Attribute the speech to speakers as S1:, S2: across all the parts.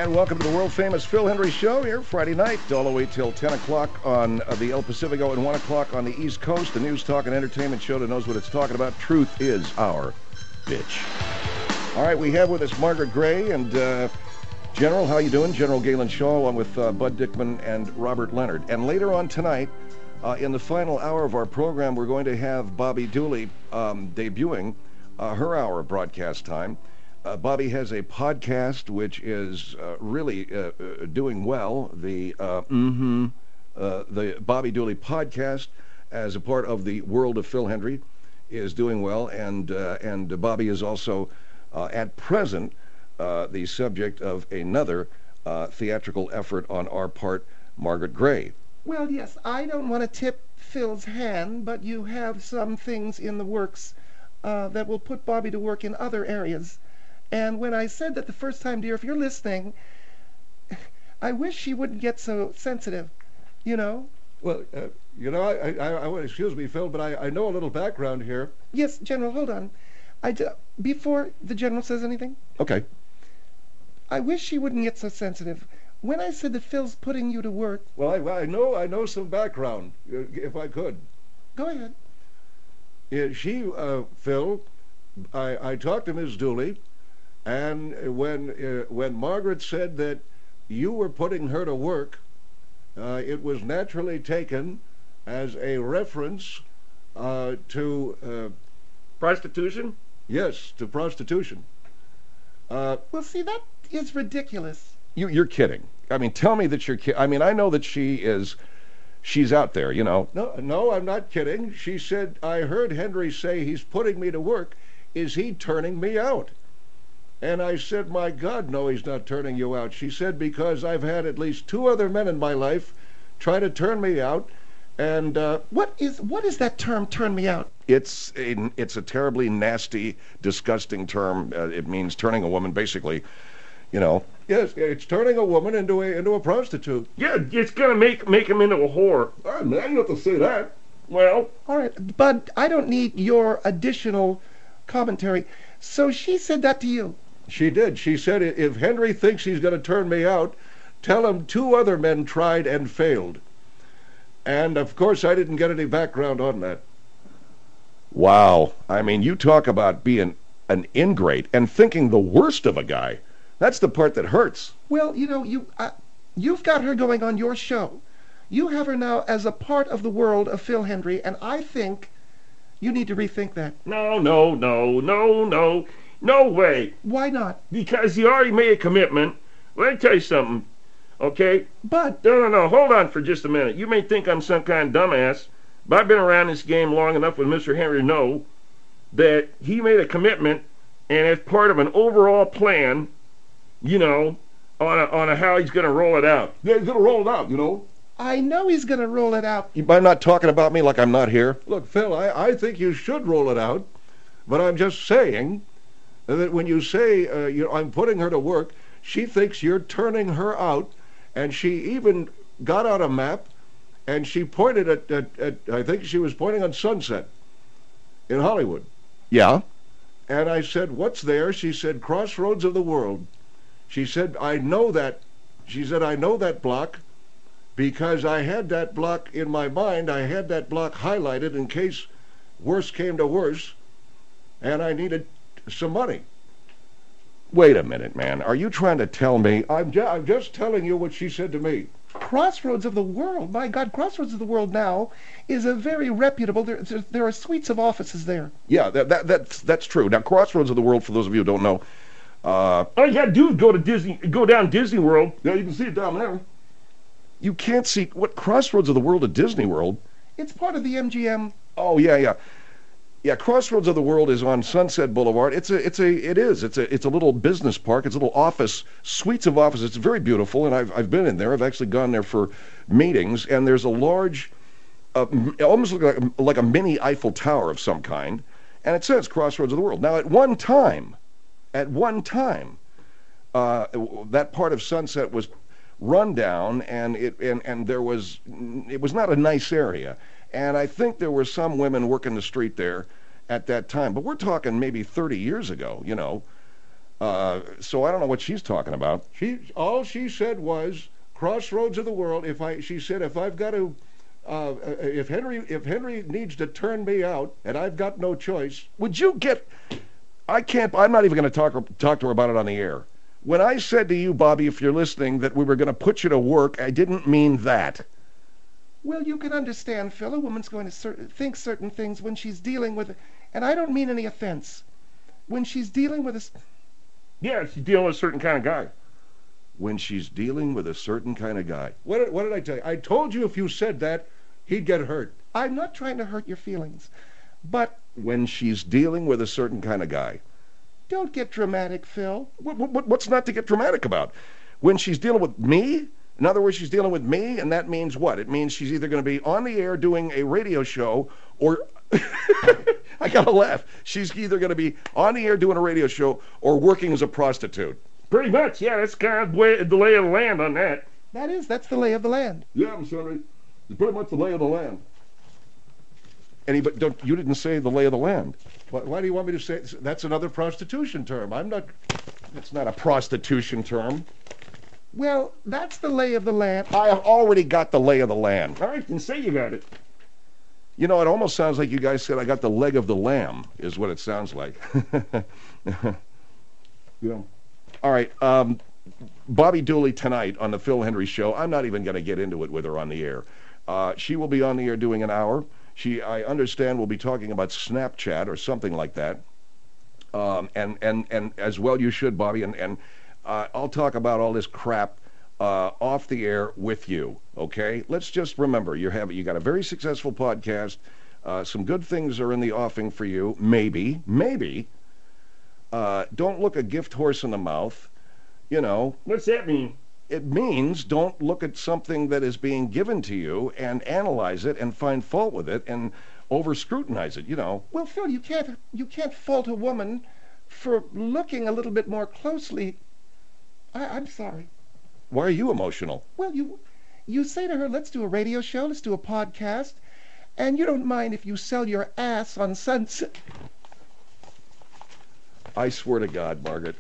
S1: And welcome to the world-famous Phil Hendrie Show here Friday night, all the way till 10 o'clock on the El Pacifico and 1 o'clock on the East Coast. The news, talk, and entertainment show that knows what it's talking about. Truth is our bitch. All right, we have with us Margaret Gray and General, how you doing? General Galen Shaw, along with Bud Dickman and Robert Leonard. And later on tonight, in the final hour of our program, we're going to have Bobby Dooley debuting her hour of broadcast time. Bobby has a podcast which is really doing well. The Bobby Dooley podcast, as a part of the world of Phil Hendrie, is doing well, and Bobby is also at present the subject of another theatrical effort on our part, Margaret Gray.
S2: Well, yes, I don't want to tip Phil's hand, but you have some things in the works that will put Bobby to work in other areas. And when I said that the first time, dear, if you're listening, I wish she wouldn't get so sensitive, you know?
S3: Well, I would, excuse me, Phil, but I know a little background here.
S2: Yes, General, hold on. Before the General says anything,
S1: Okay.
S2: I wish she wouldn't get so sensitive. When I said that Phil's putting you to work...
S3: Well, I know some background, if I could.
S2: Go ahead.
S3: Phil, I talked to Ms. Dooley, and when Margaret said that you were putting her to work, it was naturally taken as a reference to...
S1: Prostitution?
S3: Yes, to prostitution.
S2: Well, see, that is ridiculous.
S1: You're kidding. I mean, tell me that you're kidding. I mean, I know that she's out there, you know.
S3: No, I'm not kidding. She said, I heard Hendrie say he's putting me to work. Is he turning me out? And I said, my God, no, he's not turning you out. She said, because I've had at least 2 other men in my life try to turn me out. And
S2: what is that term, turn me out?
S1: It's a terribly nasty, disgusting term. It means turning a woman, basically, you know.
S3: Yes, it's turning a woman into a prostitute.
S4: Yeah, it's gonna make him into a whore.
S3: I don't have to say that.
S4: Well,
S2: all right, Bud, I don't need your additional commentary. So she said that to you?
S3: She did. She said, if Hendrie thinks he's going to turn me out, tell him 2 other men tried and failed. And, of course, I didn't get any background on that.
S1: Wow. I mean, you talk about being an ingrate and thinking the worst of a guy. That's the part that hurts.
S2: Well, you know, you've got her going on your show. You have her now as a part of the world of Phil Hendrie, and I think you need to rethink that.
S4: No. No way.
S2: Why not?
S4: Because he already made a commitment. Let me tell you something, okay?
S2: But...
S4: No. Hold on for just a minute. You may think I'm some kind of dumbass, but I've been around this game long enough with Mr. Hendrie to know that he made a commitment, and as part of an overall plan, you know, on how he's going to roll it out.
S3: Yeah, he's going to roll it out, you know.
S2: I know he's going to roll it out.
S1: By not talking about me like I'm not here?
S3: Look, Phil, I think you should roll it out, but I'm just saying that when you say, I'm putting her to work, she thinks you're turning her out, and she even got out a map, and she pointed at I think she was pointing on Sunset in Hollywood.
S1: Yeah.
S3: And I said, what's there? She said, Crossroads of the World. She said, I know that. She said, I know that block because I had that block in my mind. I had that block highlighted in case worse came to worse, and I needed some money.
S1: Wait a minute, man. Are you trying to tell me?
S3: I'm just telling you what she said to me.
S2: Crossroads of the World? My God, Crossroads of the World now is a very reputable... There are suites of offices there.
S1: Yeah, that's true. Now, Crossroads of the World, for those of you who don't know...
S4: all you gotta do is go down Disney World. Yeah, you can see it down there.
S1: You can't see... What, Crossroads of the World at Disney World?
S2: It's part of the MGM...
S1: Oh, yeah. Yeah, Crossroads of the World is on Sunset Boulevard. It's a little business park. It's a little office, suites of offices. It's very beautiful, and I've been in there. I've actually gone there for meetings, and there's a large, almost like a mini Eiffel Tower of some kind, and it says Crossroads of the World. Now, at one time, that part of Sunset was run down, and it was not a nice area. And I think there were some women working the street there at that time. But we're talking maybe 30 years ago, you know. So I don't know what she's talking about.
S3: All she said was, crossroads of the world. She said, if I've got to, if Henry needs to turn me out, and I've got no choice.
S1: Would you get? I'm not even going to talk to her about it on the air. When I said to you, Bobby, if you're listening, that we were going to put you to work, I didn't mean that.
S2: Well, you can understand, Phil. A woman's going to think certain things when she's dealing with, and I don't mean any offense. When she's dealing with a.
S4: Yeah, she's dealing with a certain kind of guy.
S1: When she's dealing with a certain kind of guy.
S3: What did I tell you? I told you if you said that, he'd get hurt.
S2: I'm not trying to hurt your feelings, but
S1: when she's dealing with a certain kind of guy.
S2: Don't get dramatic, Phil.
S1: What's not to get dramatic about? When she's dealing with me? In other words, she's dealing with me, and that means what? It means she's either going to be on the air doing a radio show, or... I gotta laugh. She's either going to be on the air doing a radio show or working as a prostitute.
S4: Pretty much, yeah. That's kind of the lay of the land on that.
S2: That's the lay of the land.
S1: Yeah, I'm sorry. It's pretty much the lay of the land. You didn't say the lay of the land.
S3: Why do you want me to say that's another prostitution term? I'm not.
S1: It's not a prostitution term.
S2: Well, that's the lay of the land.
S1: I have already got the lay of the land.
S4: All right, then say you got it.
S1: You know, it almost sounds like you guys said I got the leg of the lamb, is what it sounds like. Yeah. All right. Bobby Dooley tonight on the Phil Hendrie Show. I'm not even going to get into it with her on the air. She will be on the air doing an hour. I understand, will be talking about Snapchat or something like that. And as well you should, Bobby. And I'll talk about all this crap off the air with you, okay? Let's just remember, you got a very successful podcast. Some good things are in the offing for you, maybe. Don't look a gift horse in the mouth, you know.
S4: What's that mean?
S1: It means don't look at something that is being given to you and analyze it and find fault with it and over-scrutinize it, you know.
S2: Well, Phil, you can't fault a woman for looking a little bit more closely. I'm sorry.
S1: Why are you emotional?
S2: Well, you say to her, let's do a radio show, let's do a podcast, and you don't mind if you sell your ass on Sunset.
S1: I swear to God, Margaret.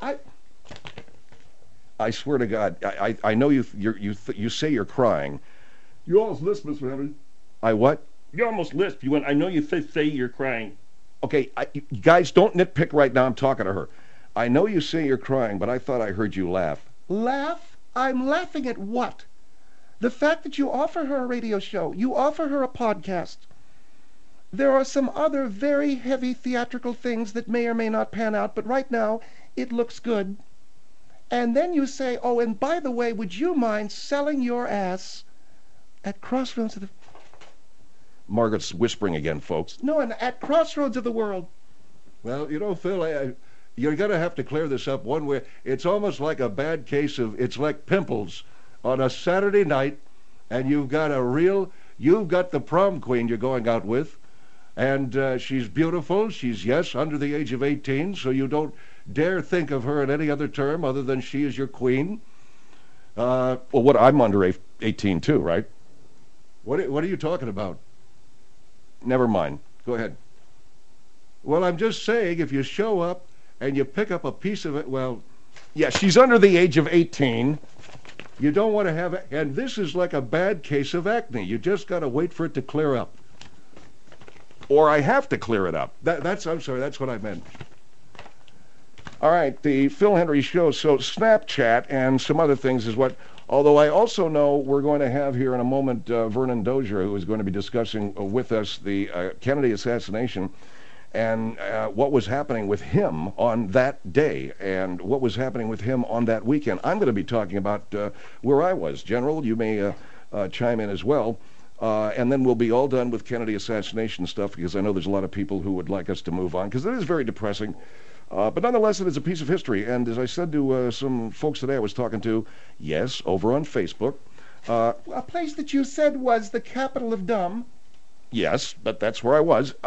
S1: I swear to God. I know you say you're crying.
S4: You almost lisp, Mr. Henry.
S1: I what?
S4: You almost lisp. You went, I know you say you're crying.
S1: Okay, you guys, don't nitpick right now. I'm talking to her. I know you say you're crying, but I thought I heard you laugh.
S2: Laugh? I'm laughing at what? The fact that you offer her a radio show, you offer her a podcast. There are some other very heavy theatrical things that may or may not pan out, but right now it looks good. And then you say, oh, and by the way, would you mind selling your ass at Crossroads of the...
S1: Margaret's whispering again, folks.
S2: No, and at Crossroads of the World.
S3: Well, you know, Phil, you're going to have to clear this up one way. It's almost like a bad case of, it's like pimples on a Saturday night, and you've got the prom queen you're going out with, and she's beautiful. She's, yes, under the age of 18, so you don't dare think of her in any other term other than she is your queen.
S1: Well, I'm under 18 too, right?
S3: What are you talking about?
S1: Never mind. Go ahead.
S3: Well, I'm just saying, if you show up and you pick up a piece of it, well...
S1: Yeah, she's under the age of 18.
S3: You don't want to have it, and this is like a bad case of acne. You just got to wait for it to clear up.
S1: Or I have to clear it up.
S3: I'm sorry, that's what I meant.
S1: All right, the Phil Hendrie Show. So Snapchat and some other things is what... Although I also know we're going to have here in a moment Vernon Dozier, who is going to be discussing with us the Kennedy assassination and what was happening with him on that day and what was happening with him on that weekend. I'm going to be talking about where I was. General, you may chime in as well. And then we'll be all done with Kennedy assassination stuff because I know there's a lot of people who would like us to move on because it is very depressing. But nonetheless, it is a piece of history. And as I said to some folks today I was talking to, yes, over on Facebook.
S2: A place that you said was the capital of dumb.
S1: Yes, but that's where I was.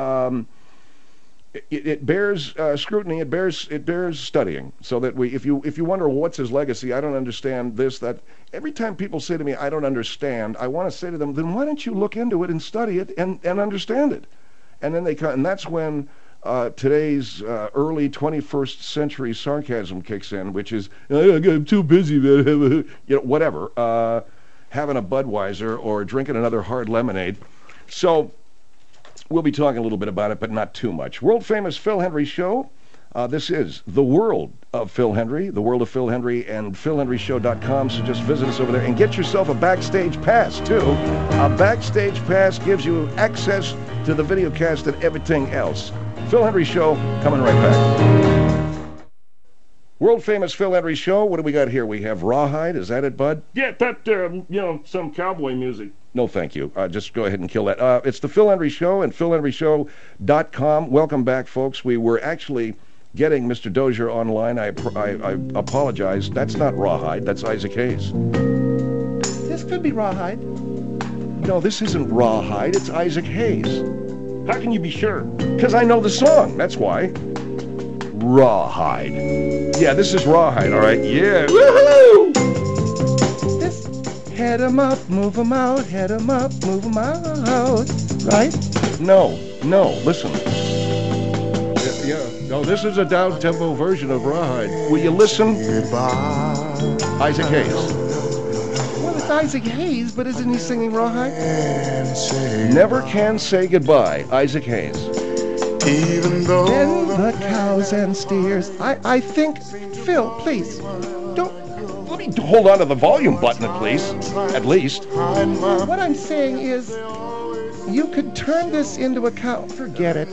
S1: It bears scrutiny. It bears studying. So that if you wonder what's his legacy, I don't understand this, that. Every time people say to me, I don't understand, I want to say to them, then why don't you look into it and study it and understand it? And then they come, and that's when today's early 21st century sarcasm kicks in, which is, I'm too busy, man. Whatever. Having a Budweiser or drinking another hard lemonade. So we'll be talking a little bit about it, but not too much. World-famous Phil Hendrie Show. This is The World of Phil Hendrie, The World of Phil Hendrie, and PhilHendrieShow.com. So just visit us over there and get yourself a backstage pass, too. A backstage pass gives you access to the video cast and everything else. Phil Hendrie Show, coming right back. World-famous Phil Hendrie Show. What do we got here? We have Rawhide. Is that it, Bud?
S4: Yeah, that, some cowboy music.
S1: No, thank you. Just go ahead and kill that. It's the Phil Hendrie Show and PhilHendrieShow.com. Welcome back, folks. We were actually getting Mr. Dozier online. I apologize. That's not Rawhide. That's Isaac Hayes.
S2: This could be Rawhide.
S1: No, this isn't Rawhide. It's Isaac Hayes.
S4: How can you be sure?
S1: Because I know the song. That's why. Rawhide. Yeah, this is Rawhide, all right? Yeah. Woohoo!
S2: This, head 'em up, move 'em out, head 'em up, move 'em out. Right?
S1: No, listen.
S3: Yeah. No, this is a down-tempo version of Rawhide.
S1: Will you listen? Isaac Hayes.
S2: Well, it's Isaac Hayes, but isn't he singing Rawhide?
S1: Never Can Say Goodbye, Isaac Hayes.
S2: Even though the cows and steers. I think, Phil, please, don't.
S1: Let me hold on to the volume button at least.
S2: What I'm saying is, you could turn this into a cow. Forget it.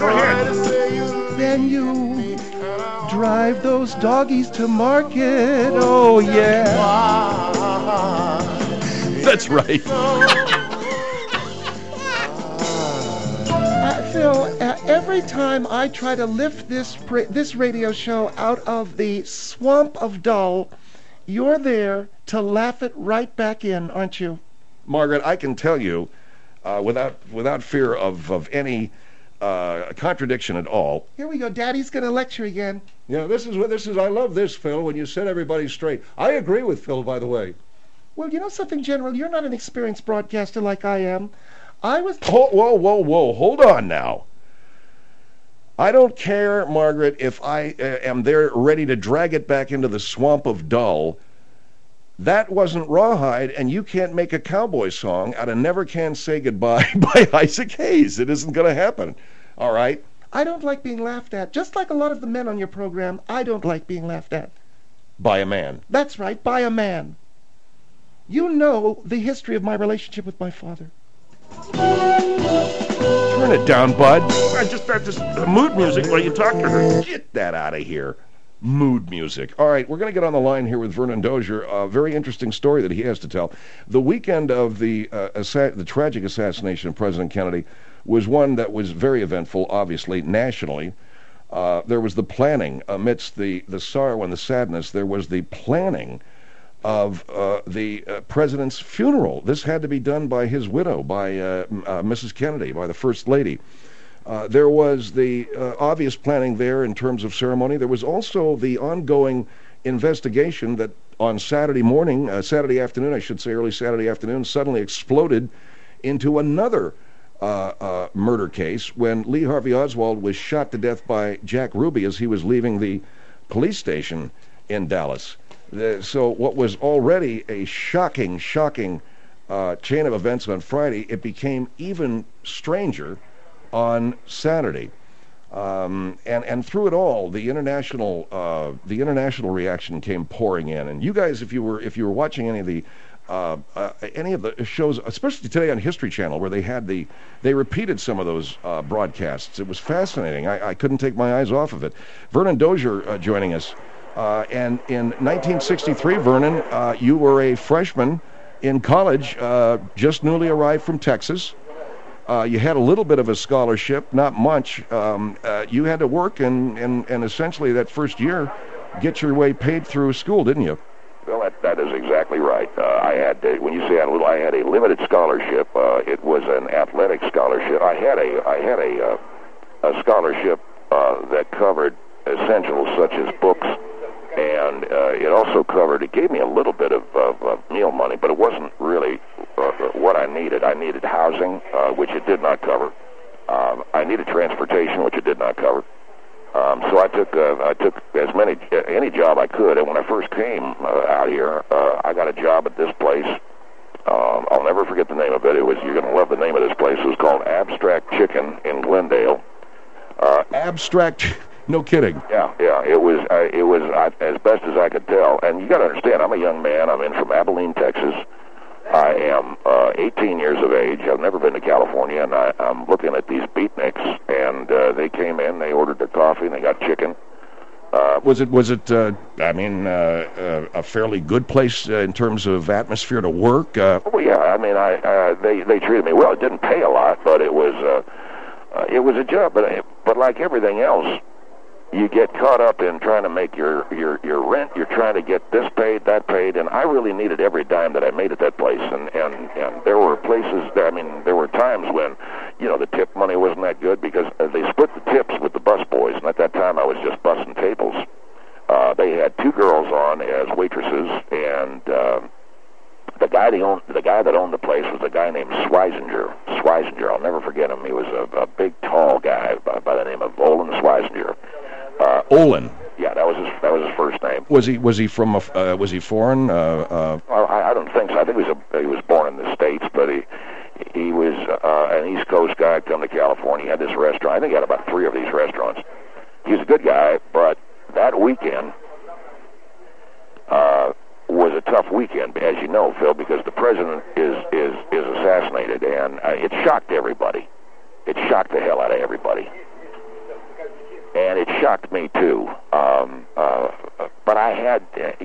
S2: Then you drive those doggies to market. Oh, yeah.
S1: That's right.
S2: Phil, every time I try to lift this radio show out of the swamp of dull, you're there to laugh it right back in, aren't you?
S1: Margaret, I can tell you, without fear of any contradiction at all.
S2: Here we go. Daddy's going to lecture again.
S3: Yeah, this is. I love this, Phil, when you set everybody straight. I agree with Phil, by the way.
S2: Well, you know something, General? You're not an experienced broadcaster like I am.
S1: Whoa, hold on now. I don't care, Margaret, if I am there ready to drag it back into the swamp of dull. That wasn't Rawhide, and you can't make a cowboy song out of Never Can Say Goodbye by Isaac Hayes. It isn't going to happen. All right?
S2: I don't like being laughed at. Just like a lot of the men on your program, I don't like being laughed at.
S1: By a man.
S2: That's right, by a man. You know the history of my relationship with my father.
S1: Turn it down, bud.
S4: That's mood music while you talk to her.
S1: Get that out of here. Mood music. All right, we're going to get on the line here with Vernon Dozier. A very interesting story that he has to tell. The weekend of the tragic assassination of President Kennedy was one that was very eventful, obviously, nationally. There was the planning amidst the sorrow and the sadness. There was the planning of the president's funeral. This had to be done by his widow, by Mrs. Kennedy, by the First Lady. There was the obvious planning there in terms of ceremony. There was also the ongoing investigation that on Saturday afternoon, I should say early Saturday afternoon, suddenly exploded into another murder case when Lee Harvey Oswald was shot to death by Jack Ruby as he was leaving the police station in Dallas. So what was already a shocking chain of events on Friday, it became even stranger on Saturday. And through it all, the international reaction came pouring in. And you guys, if you were watching any of the shows, especially today on History Channel, where they repeated some of those broadcasts, it was fascinating. I couldn't take my eyes off of it. Vernon Dozier joining us. And in 1963, Vernon, you were a freshman in college, just newly arrived from Texas. You had a little bit of a scholarship, not much. You had to work and essentially that first year get your way paid through school, didn't you?
S5: Well, that is exactly right. I had, when you say I had a limited scholarship. It was an athletic scholarship. I had a scholarship that covered essentials such as books, and it gave me a little bit of meal money, but it wasn't really what I needed. I needed housing, which it did not cover. I needed transportation, which it did not cover. So I took any job I could, and when I first came out here, I got a job at this place. I'll never forget the name of it. You're going to love the name of this place. It was called Abstract Chicken in Glendale.
S1: Abstract, no kidding.
S5: Yeah. It was as best as I could tell. And you got to understand, I'm a young man. I'm in from Abilene, Texas. I am 18 years of age. I've never been to California, and I'm looking at these beatniks. And they came in. They ordered their coffee, and they got chicken.
S1: Was it? A fairly good place in terms of atmosphere to work?
S5: Well, yeah. I mean, they treated me well. It didn't pay a lot, but it was a job. But like everything else, you get caught up in trying to make your rent. You're trying to get this paid, that paid, and I really needed every dime that I made at that place. And there were places. There were times when, the tip money wasn't that good because they split the tips with the bus boys, and at that time I was just bussing tables. They had two girls on as waitresses, and the guy that owned the place was a guy named Swisinger. I'll never forget him. He was a big, tall guy by the name of Olin Swisinger.
S1: Olin.
S5: Yeah, that was his first name.
S1: Was he from? Was he foreign?
S5: Well, I don't think so. I think he was born in the States, but he was an East Coast guy. Come to California. He had this restaurant. I think he had about 3 of these restaurants. He was a good guy, but that weekend was a tough weekend, as you know, Phil, because the president is assassinated, and it shocked everybody. It shocked the hell out of everybody. And it shocked me too. But I had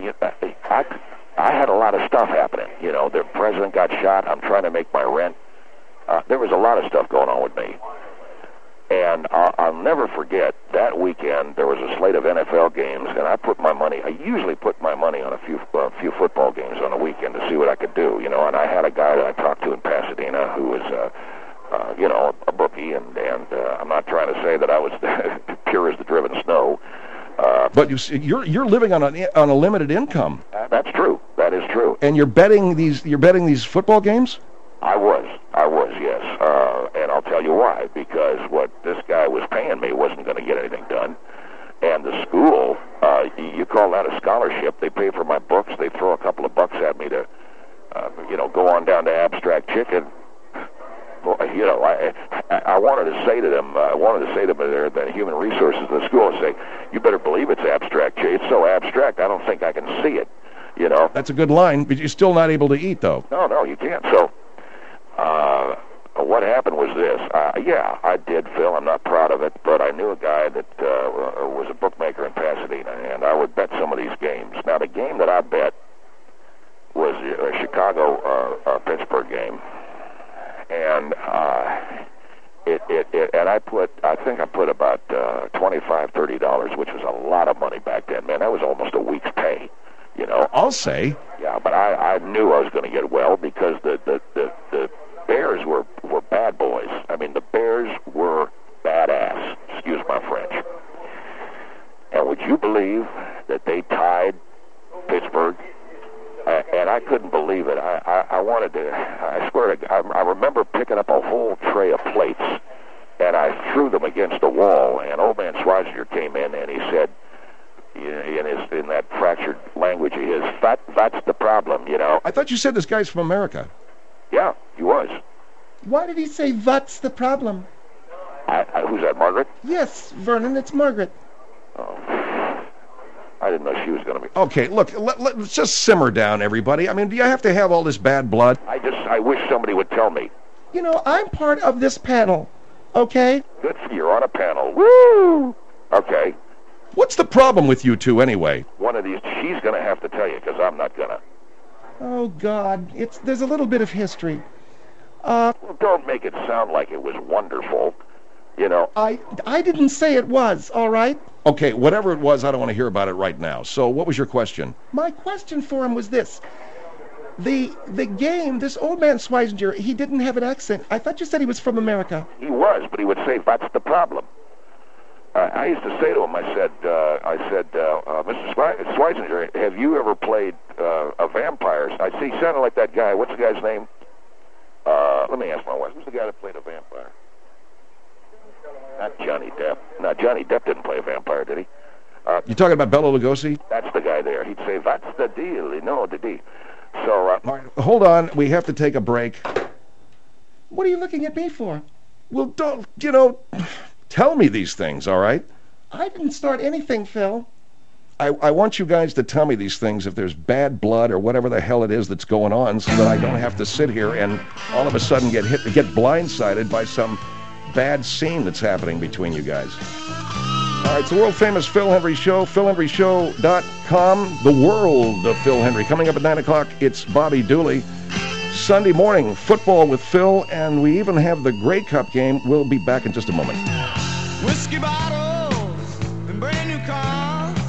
S5: a lot of stuff happening. The president got shot. I'm trying to make my rent. There was a lot of stuff going on with me. And I'll never forget that weekend. There was a slate of NFL games, and I usually put my money on a few football games on the weekend to see what I could do. And I had a guy that I talked to in Pasadena who was a bookie, and I'm not trying to say that I was pure as the driven snow.
S1: But you're living on a limited income.
S5: That's true. That is true.
S1: And you're betting these football games?
S5: I was, yes. And I'll tell you why. Because what this guy was paying me wasn't going to get anything done. And the school, you call that a scholarship. They pay for my books. They throw a couple of bucks at me to, go on down to Abstract Chicken. Well, I wanted to say to them, there, the human resources in the school, say, you better believe it's abstract. It's so abstract, I don't think I can see it.
S1: That's a good line, but you're still not able to eat, though.
S5: No, you can't. So, what happened was this. I did, Phil. I'm not proud of it, but I knew a guy that was a bookmaker in Pasadena, and I would bet some of these games. Now, the game that I bet was a Chicago-Pittsburgh game. And I think I put about $25-30, which was a lot of money back then, man. That was almost a week's pay,
S1: I'll say.
S5: Yeah, but I knew I was going to get well because the Bears were bad boys. I mean, the Bears were badass. Excuse my French. And would you believe that they tied Pittsburgh? And I couldn't believe it. I wanted to. I swear to God, I remember picking up a whole tray of plates, and I threw them against the wall. And old man Schweizer came in, and he said, in that fractured language of his, that's the problem,
S1: I thought you said this guy's from America.
S5: Yeah, he was.
S2: Why did he say that's the problem?
S5: Who's that, Margaret?
S2: Yes, Vernon, it's Margaret.
S5: Oh. I didn't know she was going to be.
S1: Okay, look, let's just simmer down, everybody. I mean, do you have to have all this bad blood?
S5: I wish somebody would tell me.
S2: I'm part of this panel, okay?
S5: Good for you. You're on a panel. Woo! Okay.
S1: What's the problem with you two, anyway?
S5: One of these, she's going to have to tell you, because I'm not going to.
S2: Oh, God. There's a little bit of history.
S5: Well, don't make it sound like it was wonderful.
S2: I didn't say it was, all right?
S1: Okay, whatever it was, I don't want to hear about it right now. So what was your question?
S2: My question for him was this. The game, this old man Schweizer, he didn't have an accent. I thought you said he was from America.
S5: He was, but he would say, that's the problem. I used to say to him, I said, Mr. Schweizer, have you ever played a vampire? I see, he sounded like that guy. What's the guy's name? Let me ask my wife. Who's the guy that played a vampire? Not Johnny Depp. No, Johnny Depp didn't play a vampire, did he?
S1: You talking about Bela Lugosi?
S5: That's the guy there. He'd say, "That's the deal." You know the deal. So,
S1: All right, hold on. We have to take a break.
S2: What are you looking at me for?
S1: Well, don't, tell me these things, all right?
S2: I didn't start anything, Phil.
S1: I want you guys to tell me these things if there's bad blood or whatever the hell it is that's going on, so that I don't have to sit here and all of a sudden get blindsided by some bad scene that's happening between you guys. All right, it's the world-famous Phil Hendrie Show, philhendrieshow.com, the world of Phil Hendrie. Coming up at 9 o'clock, it's Bobby Dooley. Sunday morning, football with Phil, and we even have the Grey Cup game. We'll be back in just a moment.
S6: Whiskey bottles and brand new cars.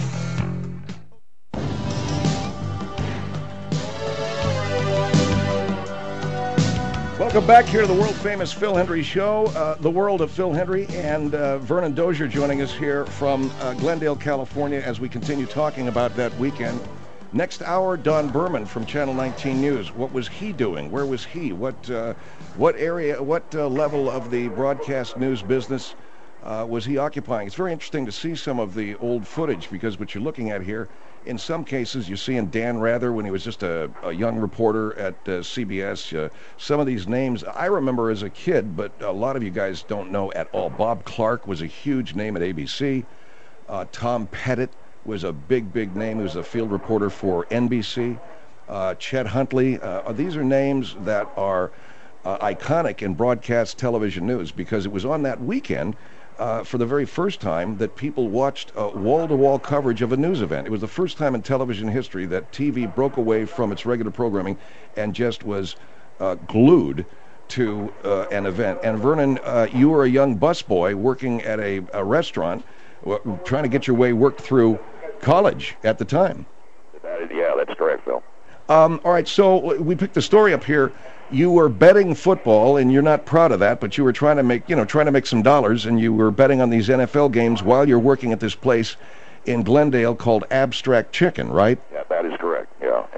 S1: Welcome back here to the world-famous Phil Hendrie Show, the world of Phil Hendrie, and Vernon Dozier joining us here from Glendale, California, as we continue talking about that weekend. Next hour, Don Berman from Channel 19 News. What was he doing? Where was he? What area, what level of the broadcast news business was he occupying? It's very interesting to see some of the old footage, because what you're looking at here, in some cases, you're seeing Dan Rather when he was just a young reporter at CBS. Some of these names I remember as a kid, but a lot of you guys don't know at all. Bob Clark was a huge name at ABC. Tom Pettit was a big name. He was a field reporter for NBC. Chet Huntley. These are names that are iconic in broadcast television news, because it was on that weekend for the very first time that people watched wall-to-wall coverage of a news event. It was the first time in television history that TV broke away from its regular programming and just was glued to an event. And Vernon, you were a young busboy working at a restaurant, trying to get your way worked through college at the time.
S5: Yeah, that's correct, Phil.
S1: All right, so we picked the story up here. You were betting football, and you're not proud of that, but you were trying to make some dollars, and you were betting on these NFL games while you're working at this place in Glendale called Abstract Chicken, right?
S5: Yeah, that is correct. Yeah,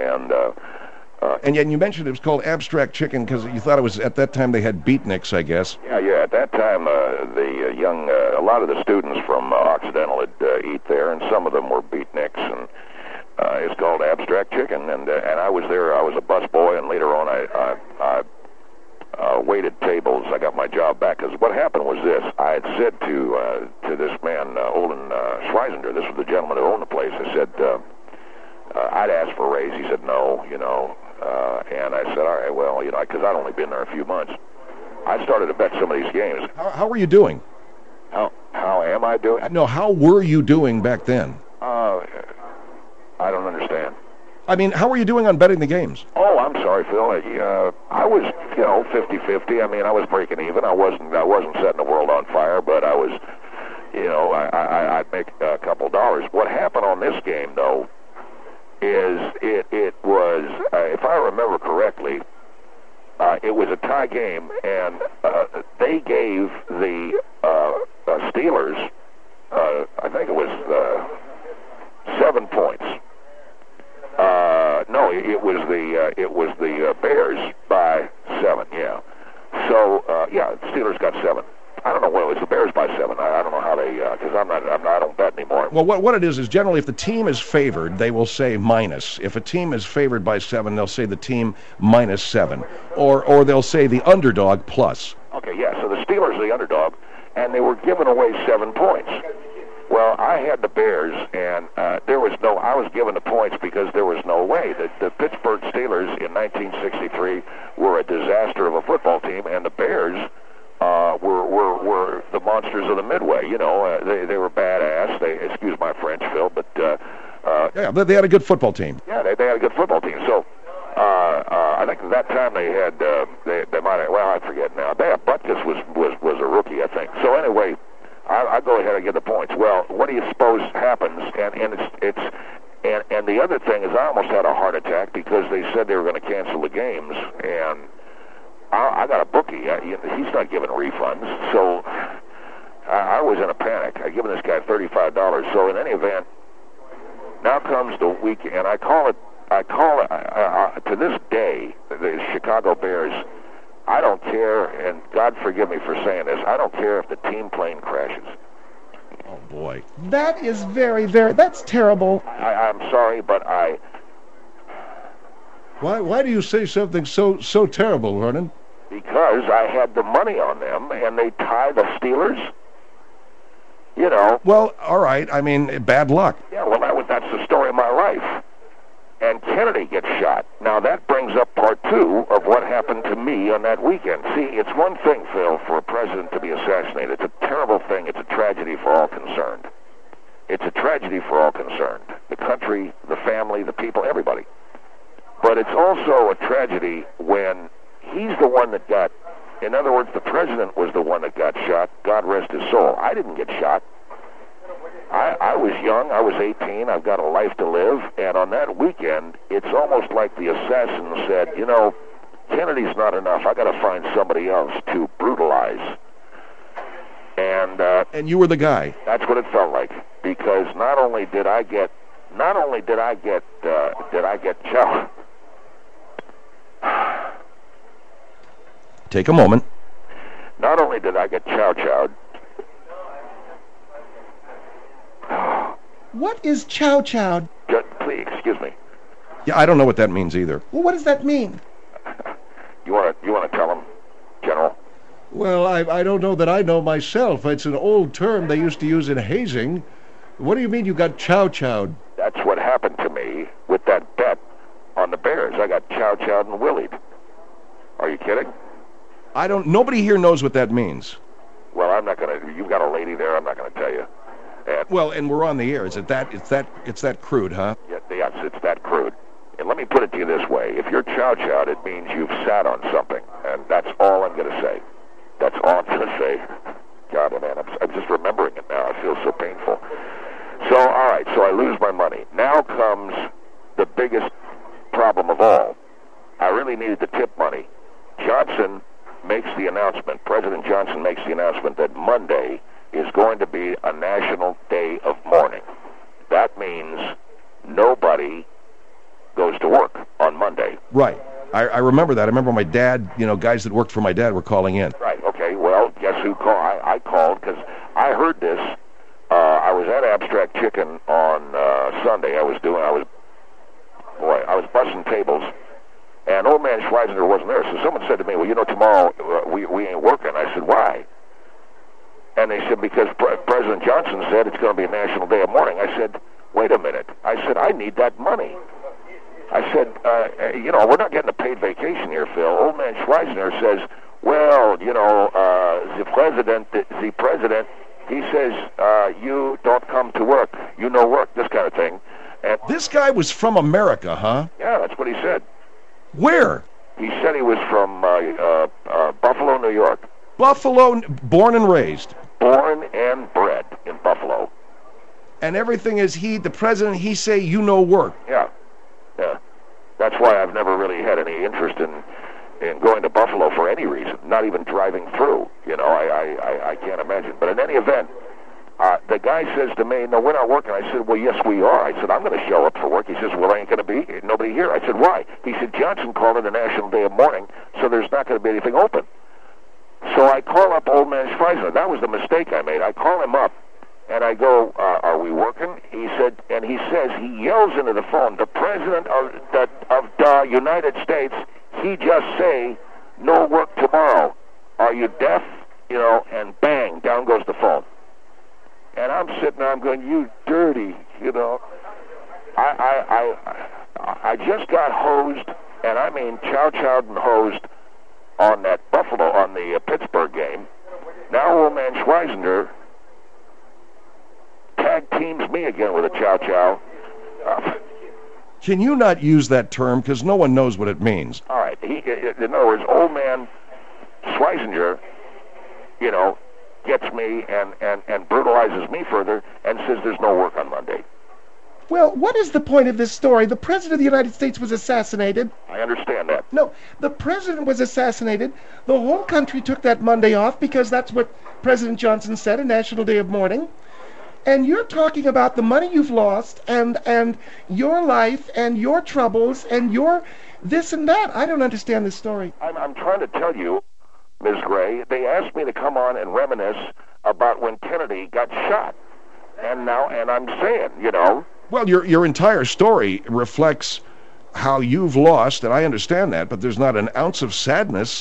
S1: and yet you mentioned it was called Abstract Chicken because you thought it was, at that time they had beatniks, I guess.
S5: Yeah. At that time, a lot of the students from Occidental would eat there, and some of them were beatniks, and it's called Abstract Chicken. And I was there. I was a busboy, and later on, I waited tables. I got my job back because what happened was this: I had said to this man, Olin Schweisinger, this was the gentleman who owned the place. I said I'd asked for a raise. He said no, and I said, all right, well, because I'd only been there a few months. I started to bet some of these games.
S1: How were you doing?
S5: How am I doing?
S1: No, how were you doing back then?
S5: I don't understand.
S1: I mean, how were you doing on betting the games?
S5: Oh, I'm sorry, Phil. I was, 50-50. I mean, I was breaking even. I wasn't setting the world on fire, but I was, I'd make a couple dollars. What happened on this game, though, is it was, if I remember correctly, it was a tie game, and they gave the Steelers, I think it was 7 points. No, it was the Bears by 7. Yeah. So the Steelers got 7. I don't know what it was. The Bears by 7. I don't know how they, because I don't bet anymore.
S1: Well, what it is generally if the team is favored, they will say minus. If a team is favored by 7, they'll say the team minus 7, or they'll say the underdog plus.
S5: Okay, yeah. So the Steelers are the underdog, and they were giving away 7 points. Well, I had the Bears, and I was given the points because there was no way. The Pittsburgh Steelers in 1963 were a disaster of a football team, and the Bears were the monsters of the Midway. They were badass. Excuse my French, Phil, but
S1: yeah, they had a good football team.
S5: Yeah, they had a good football team. So I think at that time they had they might have, well, I forget now. Butkus was a rookie, I think. So anyway, I go ahead and get the points. Well, what do you suppose happens? And the other thing is, I almost had a heart attack because they said they were going to cancel the games, and I got a bookie. He's not giving refunds, so I was in a panic. I given this guy $35. So in any event, now comes the weekend, and I call it to this day, the Chicago Bears I don't care, and God forgive me for saying this, I don't care if the team plane crashes.
S1: Oh, boy.
S2: That is very, very, that's terrible.
S5: I'm sorry, but
S3: Why do you say something so terrible, Vernon?
S5: because I had the money on them, and they tie the Steelers. You know,
S1: Well, all right. I mean, bad luck.
S5: yeah, well, that's the story of my life. And Kennedy gets shot. Now, that brings up part two of what happened to me on that weekend. See, it's one thing, Phil, for a president to be assassinated. It's a terrible thing. It's a tragedy for all concerned. It's a tragedy for all concerned. The country, the family, the people, everybody. But it's also a tragedy when he's the one that got, in other words, the president was the one that got shot. God rest his soul. I didn't get shot. I was young. I was 18. I've got a life to live. And on that weekend, it's almost like the assassin said, you know, Kennedy's not enough. I got to find somebody else to brutalize. And
S1: you were the guy.
S5: that's what it felt like. Because not only did I get chow.
S1: Take a moment.
S5: Not only did I get chow-chowed.
S2: What is chow chow?
S5: Please, excuse me.
S1: Yeah, I don't know what that means either.
S2: Well, what does that mean?
S5: You want to tell him, General?
S3: Well, I don't know that I know myself. It's an old term they used to use in hazing. What do you mean you got chow-chowed?
S5: That's what happened to me with that bet on the Bears. I got chow-chowed and willied. Are you kidding?
S1: Nobody here knows what that means.
S5: Well, I'm not going to. You've got a lady there. I'm not going to tell you. And,
S1: Well, and we're on the air. It's that crude, huh?
S5: yes, it's that crude. And let me put it to you this way. If you're chow-chowed, it means you've sat on something. And that's all I'm going to say. That's all I'm going to say. God, man, I'm just remembering it now. I feel so painful. So, all right, so I lose my money. Now comes the biggest problem of all. I really needed the tip money. Johnson makes the announcement, President Johnson makes the announcement that Monday is going to be a national day of mourning. That means nobody goes to work on Monday.
S1: Right. I remember that. I remember my dad, guys that worked for my dad were calling in.
S5: Right, okay, well, guess who called? I called because I heard this. I was at Abstract Chicken on Sunday. I was bussing tables. And old man Schweizer wasn't there, so someone said to me, well, tomorrow we ain't working. I said, why? And they said, because President Johnson said it's going to be a national day of mourning. I said, wait a minute. I said, I need that money. I said, we're not getting a paid vacation here, Phil. Old man Schweizer says, well, the president, he says, you don't come to work. You no work, this kind of thing. And
S1: This guy was from America, huh?
S5: yeah, that's what he said.
S1: Where?
S5: He said he was from Buffalo, New York.
S1: Buffalo, born and raised.
S5: Born and bred in Buffalo.
S1: And everything is the president, he say, you no work.
S5: Yeah. That's why I've never really had any interest in going to Buffalo for any reason, not even driving through. I can't imagine. But in any event, the guy says to me, no, we're not working. I said, well, yes, we are. I said, I'm going to show up for work. He says, well, ain't going to be nobody here. I said, why? He said, Johnson called it a national day of mourning, so there's not going to be anything open. So I call up old man Schweizer. That was the mistake I made. I call him up, and I go, are we working? He says, he yells into the phone, the president of the United States, he just say, no work tomorrow. Are you deaf? And bang, down goes the phone. And I'm sitting there, I'm going, you dirty, I just got hosed, and I mean chow-chowed and hosed on that on the Pittsburgh game. Now old man Schweizer tag teams me again with a chow-chow.
S1: Can you not use that term? Because no one knows what it means.
S5: All right. In other words, old man Schweizer, gets me and brutalizes me further and says there's no work on Monday.
S2: Well, what is the point of this story? The President of the United States was assassinated.
S5: I understand that.
S2: No, the President was assassinated. The whole country took that Monday off because that's what President Johnson said, a national day of mourning. And you're talking about the money you've lost and your life and your troubles and your this and that. I don't understand this story.
S5: I'm trying to tell you, Ms. Gray, they asked me to come on and reminisce about when Kennedy got shot. And I'm saying,
S1: Well, your entire story reflects how you've lost, and I understand that, but there's not an ounce of sadness.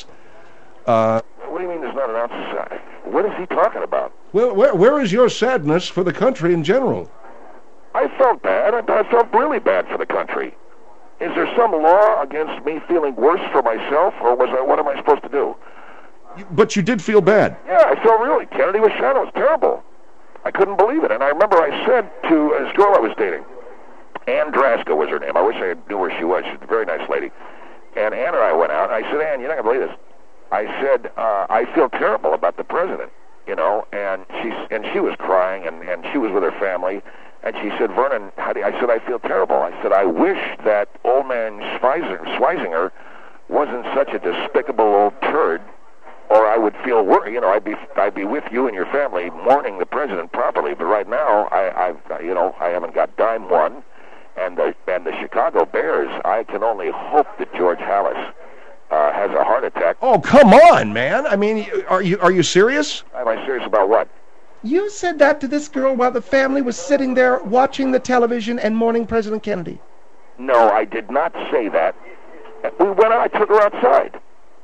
S5: What do you mean there's not an ounce of sadness? What is he talking about?
S3: Well, where is your sadness for the country in general?
S5: I felt bad. I felt really bad for the country. Is there some law against me feeling worse for myself, or what am I supposed to do?
S1: But you did feel bad.
S5: Yeah, I felt really. Kennedy was shot. It was terrible. I couldn't believe it. And I remember I said to this girl I was dating, Ann Draska was her name. I wish I knew where she was. She's a very nice lady. And Ann and I went out, and I said, Ann, you're not going to believe this. I said, I feel terrible about the president, and she was crying, and she was with her family. And she said, Vernon, I said, I feel terrible. I said, I wish that old man Schweisinger wasn't such a despicable old turd, or I would feel worried. I'd be with you and your family mourning the president properly. But right now, I haven't got dime one. And the Chicago Bears, I can only hope that George Halas has a heart attack.
S1: Oh, come on, man. I mean, are you serious?
S5: Am I serious about what?
S2: You said that to this girl while the family was sitting there watching the television and mourning President Kennedy.
S5: No, I did not say that. We went out. I took her outside.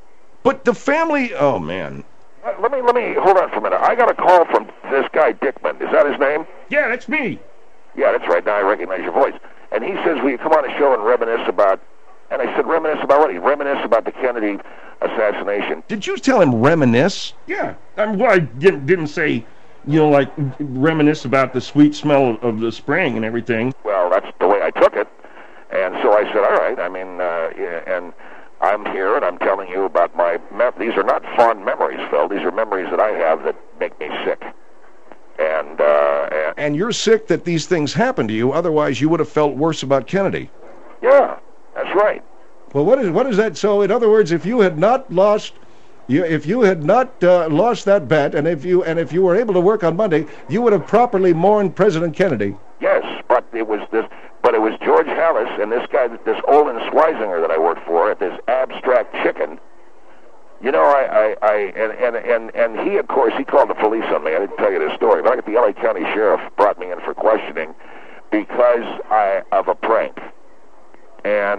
S1: But the family, oh, man.
S5: Let me hold on for a minute. I got a call from this guy Dickman. Is that his name?
S4: Yeah, that's me.
S5: Yeah, that's right. Now I recognize your voice. And he says, will you come on the show and reminisce about... And I said, reminisce about what? He reminisce about the Kennedy assassination.
S1: Did you tell him reminisce?
S4: Yeah. I didn't say, like reminisce about the sweet smell of the spring and everything.
S5: Well, that's the way I took it. And so I said, all right. I mean, and I'm here and I'm telling you about these are not fond memories, Phil. These are memories that I have that make me sick.
S1: And you're sick that these things happened to you. Otherwise, you would have felt worse about Kennedy.
S5: Yeah, that's right.
S3: Well, what is that? So, in other words, if you had not lost that bet, and if you were able to work on Monday, you would have properly mourned President Kennedy.
S5: Yes, but it was George Halas and this guy, this Olin Schweisinger that I worked for at this Abstract Chicken. And he, of course, he called the police on me. I didn't tell you this story, but the LA County Sheriff brought me in for questioning because of a prank. And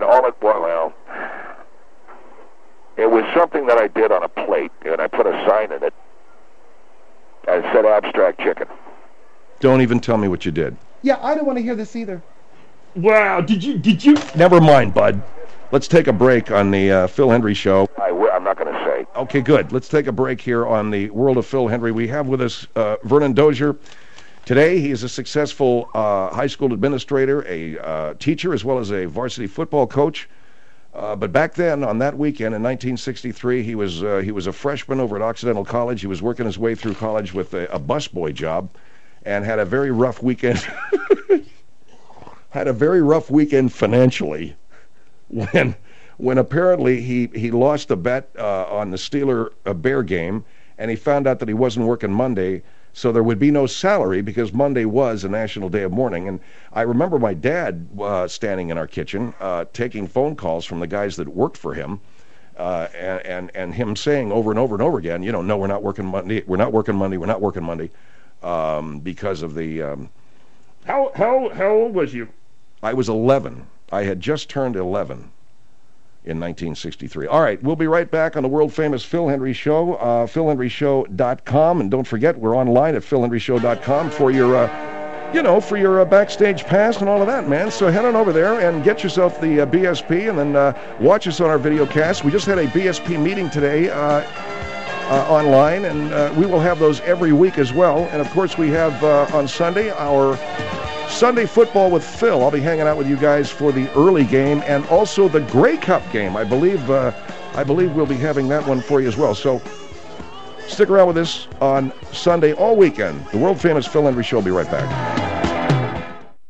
S5: it was something that I did on a plate, and I put a sign in it that said Abstract Chicken.
S1: Don't even tell me what you did.
S2: Yeah, I don't want to hear this either.
S4: Wow, did you?
S1: Never mind, bud. Let's take a break on the Phil Hendry Show.
S5: I'm not going to say.
S1: Okay, good. Let's take a break here on the World of Phil Hendry. We have with us Vernon Dozier. Today, he is a successful high school administrator, a teacher, as well as a varsity football coach. But back then, on that weekend in 1963, he was a freshman over at Occidental College. He was working his way through college with a busboy job, and had a very rough weekend. Had a very rough weekend financially, when apparently he lost a bet on the Steeler Bear game, and he found out that he wasn't working Monday. So there would be no salary because Monday was a national day of mourning. And I remember my dad standing in our kitchen taking phone calls from the guys that worked for him, and him saying over and over and over again, no, we're not working Monday, we're not working Monday, we're not working Monday, because of the...
S4: How old was you?
S1: I was 11. I had just turned 11 in 1963. All right, we'll be right back on the world-famous Phil Hendry Show, philhendryshow.com. And don't forget, we're online at philhendryshow.com for your backstage pass and all of that, man. So head on over there and get yourself the BSP, and then watch us on our video cast. We just had a BSP meeting today online, and we will have those every week as well. And, of course, we have on Sunday our Sunday Football with Phil. I'll be hanging out with you guys for the early game and also the Grey Cup game. I believe we'll be having that one for you as well. So stick around with us on Sunday all weekend. The world-famous Phil Hendry Show will be right back.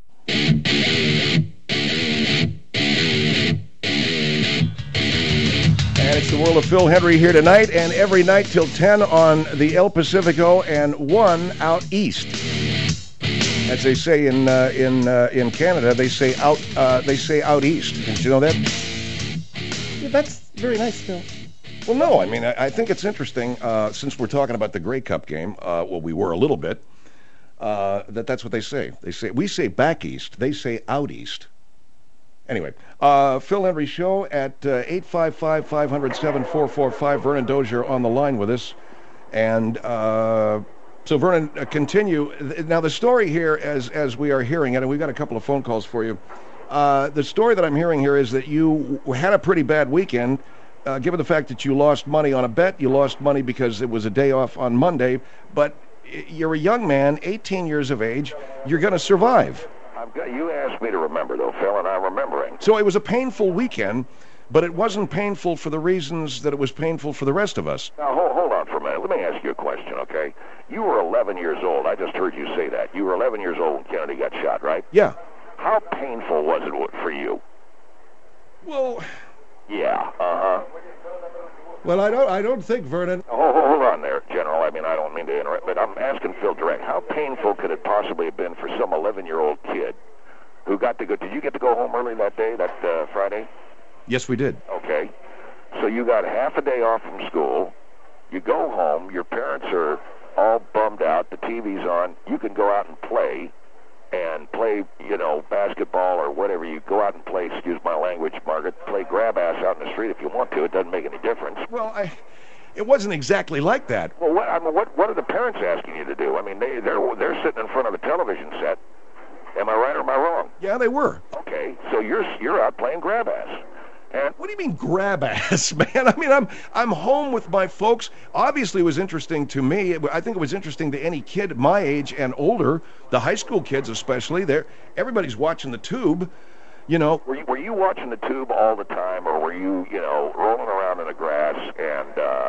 S1: And it's the World of Phil Hendry here tonight, and every night till 10 on the El Pacifico and 1 out east. As they say in Canada, they say out east. Did you know that?
S2: Yeah, that's very nice, Phil.
S1: Well, no, I mean, I think it's interesting, since we're talking about the Grey Cup game, well, we were a little bit, that's what they say. We say back east, they say out east. Anyway, Phil Hendrie Show at 855-500-7445. Vernon Dozier on the line with us. And so, Vernon, continue. Now, the story here, as we are hearing it, and we've got a couple of phone calls for you, the story that I'm hearing here is that you had a pretty bad weekend. Given the fact that you lost money on a bet, you lost money because it was a day off on Monday, but you're a young man, 18 years of age. You're going to survive.
S5: You asked me to remember, though, Phil, and I'm remembering.
S1: So it was a painful weekend, but it wasn't painful for the reasons that it was painful for the rest of us.
S5: Now, hold on for a minute. Let me ask you a question, okay? You were 11 years old. I just heard you say that. You were 11 years old when Kennedy got shot, right?
S1: Yeah.
S5: How painful was it for you?
S1: Well...
S5: Yeah,
S3: Well, I don't think, Vernon.
S5: Hold on there, General. I mean, I don't mean to interrupt, but I'm asking Phil direct. How painful could it possibly have been for some 11-year-old kid who got to go? Did you get to go home early that day, that Friday?
S1: Yes, we did.
S5: Okay. So you got half a day off from school. You go home. Your parents are all bummed out. The TV's on. You can go out and play, basketball or whatever. You go out and play, excuse my language, Margaret, play grab ass out in the street if you want to. It doesn't make any difference.
S1: Well, it wasn't exactly like that.
S5: Well, what are the parents asking you to do? I mean, they're sitting in front of the television set. Am I right or am I wrong?
S1: Yeah, they were.
S5: Okay, so you're out playing grab ass. And
S1: what do you mean grab ass, man? I mean, I'm home with my folks. Obviously, it was interesting to me. I think it was interesting to any kid my age and older, the high school kids especially. Everybody's watching the tube, you know.
S5: Were you watching the tube all the time, or were you, rolling around in the grass and,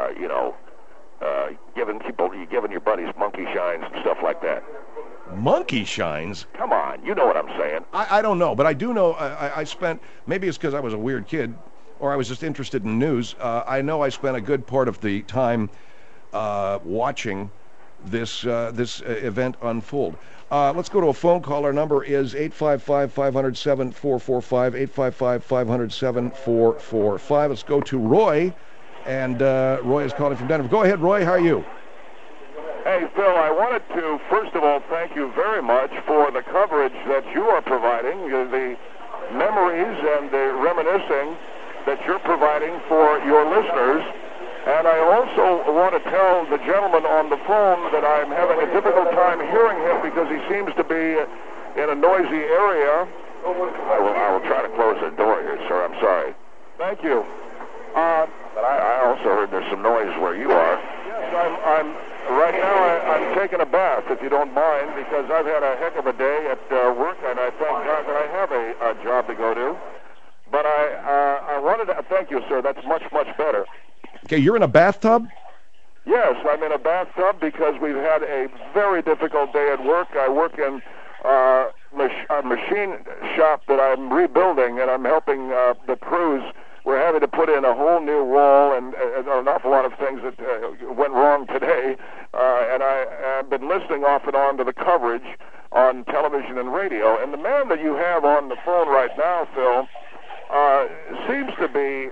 S5: giving your buddies monkey shines and stuff like that?
S1: Monkey shines?
S5: Come on, you know what I'm saying.
S1: I don't know, but I do know I spent, maybe it's because I was a weird kid, or I was just interested in news. I know I spent a good part of the time watching this event unfold. Let's go to a phone call. Our number is 855-500-7445, 855-500-7445. Let's go to Roy, and Roy is calling from Denver. Go ahead, Roy. How are you?
S7: Hey, Phil, I wanted to, first of all, thank you very much for the coverage that you are providing, the memories and the reminiscing that you're providing for your listeners. And I also want to tell the gentleman on the phone that I'm having a difficult time hearing him because he seems to be in a noisy area.
S5: I will try to close the door here, sir. I'm sorry.
S7: Thank you.
S5: But I also heard there's some noise where you are.
S7: Yes, right now I'm taking a bath, if you don't mind, because I've had a heck of a day at work, and I thank God that I have a job to go to. But I wanted to thank you, sir. That's much, much better.
S1: Okay, you're in a bathtub?
S7: Yes, I'm in a bathtub because we've had a very difficult day at work. I work in a machine shop that I'm rebuilding, and I'm helping the crews. We're having to put in a whole new wall and an awful lot of things that went wrong today. And I've been listening off and on to the coverage on television and radio. And the man that you have on the phone right now, Phil, seems to be,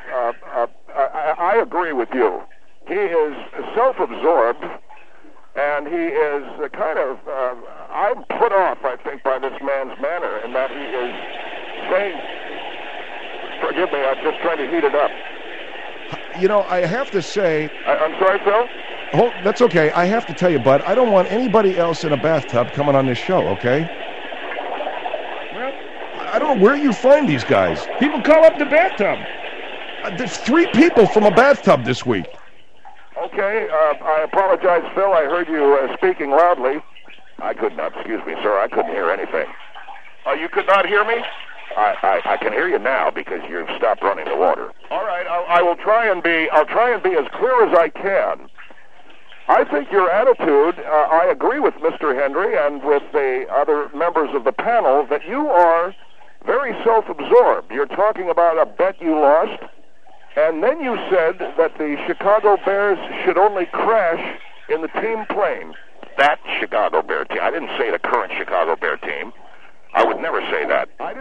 S7: I agree with you. He is self-absorbed, and he is kind of, I'm put off, I think, by this man's manner, in that he is saying, forgive me, I'm just trying to heat it up.
S1: You know, I have to say...
S7: I'm sorry, Phil?
S1: Oh, that's okay. I have to tell you, Bud, I don't want anybody else in a bathtub coming on this show, okay?
S4: Well,
S1: I don't know where you find these guys.
S4: people call up the bathtub.
S1: There's 3 people from a bathtub this week.
S7: Okay, I apologize, Phil. I heard you speaking loudly.
S5: I could not, excuse me, sir, I couldn't hear anything.
S7: You could not hear me?
S5: I can hear you now because you've stopped running the water.
S7: All right, I'll try and be as clear as I can. I think your attitude, I agree with Mr. Hendrie and with the other members of the panel that you are very self-absorbed. You're talking about a bet you lost, and then you said that the Chicago Bears should only crash in the team plane.
S5: That Chicago Bear team. I didn't say the current Chicago Bear team. I would never say that.
S7: I didn't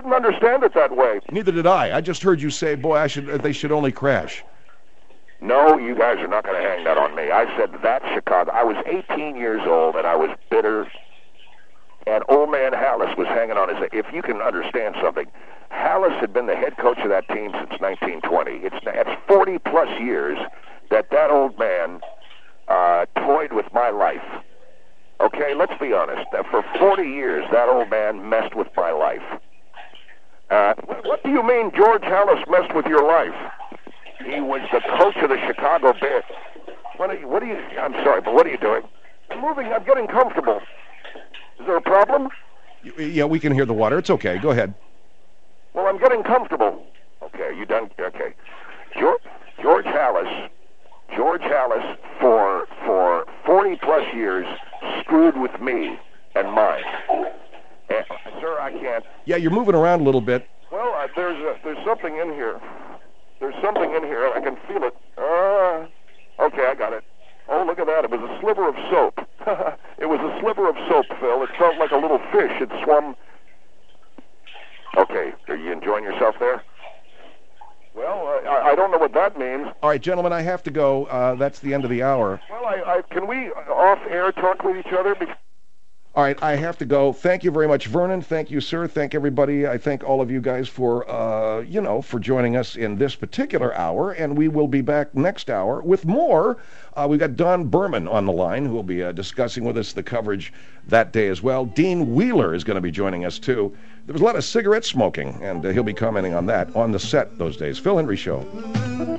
S7: didn't understand it that way.
S1: Neither did I. I just heard you say, boy, they should only crash.
S5: No, you guys are not going to hang that on me. I said that Chicago. I was 18 years old, and I was bitter. And old man Hallis was hanging on his... If you can understand something, Hallis had been the head coach of that team since 1920. It's 40-plus years that old man toyed with my life. Okay, let's be honest. For 40 years, that old man messed with my life. What do you mean George Hallis messed with your life? He was the coach of the Chicago Bears. What are you... I'm sorry, but what are you doing? I'm moving. I'm getting comfortable. Is there a problem?
S1: Yeah, we can hear the water. It's okay. Go ahead.
S5: Well, I'm getting comfortable. Okay, you done? Okay. George Hallis for 40-plus years screwed with me and mine. And, sir, I can't...
S1: Yeah, you're moving around a little bit.
S7: Well, there's something in here. There's something in here. I can feel it. Okay, I got it. Oh, look at that. It was a sliver of soap. It was a sliver of soap, Phil. It felt like a little fish. It swum... Okay, are you enjoying yourself there? Well, I don't know what that means.
S1: All right, gentlemen, I have to go. That's the end of the hour.
S7: Well, can we off-air talk with each other?
S1: All right, I have to go. Thank you very much, Vernon. Thank you, sir. Thank everybody. I thank all of you guys for, for joining us in this particular hour, and we will be back next hour with more. We've got Don Berman on the line, who will be discussing with us the coverage that day as well. Dean Wheeler is going to be joining us, too. There was a lot of cigarette smoking, and he'll be commenting on that on the set those days. Phil Hendrie Show.